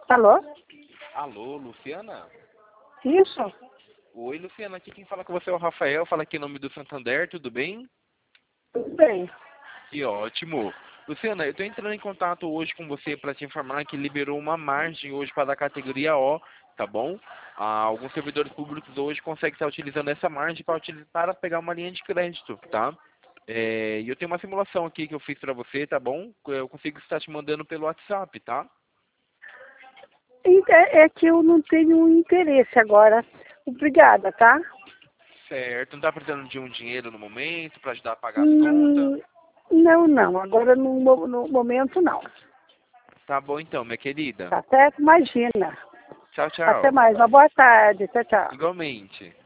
Alô? Alô, Luciana? Isso? Oi, Luciana, aqui quem fala com você é o Rafael, fala aqui em nome do Santander, tudo bem? Tudo bem. Que ótimo. Luciana, eu estou entrando em contato hoje com você para te informar que liberou uma margem hoje para a categoria O, tá bom? Alguns servidores públicos hoje conseguem estar utilizando essa margem para pegar uma linha de crédito, tá? E eu tenho uma simulação aqui que eu fiz para você, tá bom? Eu consigo estar te mandando pelo WhatsApp, tá? É que eu não tenho interesse agora. Obrigada, tá? Certo, não está precisando de um dinheiro no momento para ajudar a pagar as contas? Hum, não. Agora no momento não. Tá bom então, minha querida. Tá certo? Imagina. Tchau, Até tchau. mais. Uma boa tarde. Tchau, tchau. Igualmente.